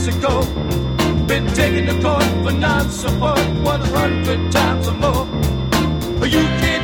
Mexico. Been taken to court for non-support 100 times or more. You can't